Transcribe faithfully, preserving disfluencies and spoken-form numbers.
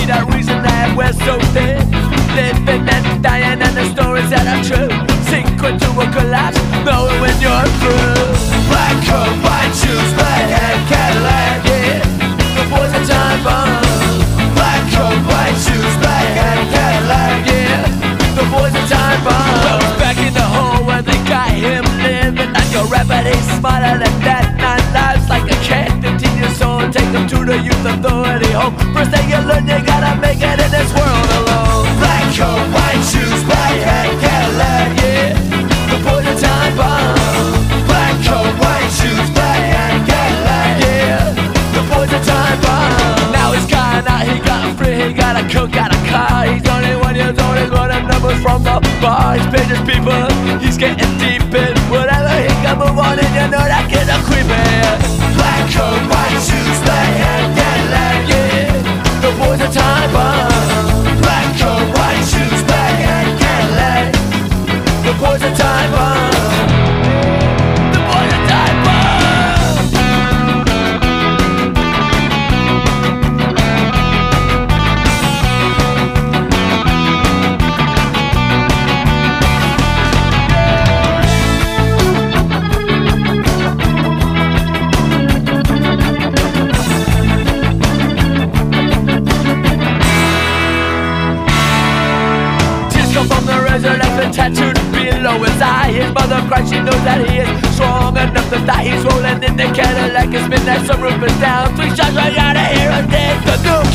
be that reason that we're so thin. Living and dying and the stories that are true. Sequel to a collapse, knowing when you're through. Black coat, white shoes, black hat, Cadillac, yeah. The boys are time bomb. Black coat, white shoes, black hat, Cadillac, yeah. The boys are time bomb. Well, it's back in the hole where they got him living. And your rapper, he's smarter than that. Nine lives like a cat, fifteen years old. Take them to the youth authority home. First thing you learn, you gotta make it in this world alone. Black coat, white shoes, black hat, Cadillac, yeah. The boys are time bomb. Black coat, white shoes, black hat, Cadillac, yeah. The boys are time bomb. Now he's gone out, he got free, he got a coat, got a car. He's twenty-one years old, he's running numbers from the bar. He's paid his people, he's getting deep in whatever he can move on, and you know that kid's a creepin'. Black coat, white shoes, black hat, Cadillac, yeah. The boys are time bomb. Black coat, white shoes, black hat, Cadillac. The boys are time bomb. The boys are time bomb. From the razor left and tattooed below his eye. His mother cries, she knows that he is strong enough to die. He's rolling in the Cadillac, his midnight sunroof is down. Three shots right out of here and dead. The new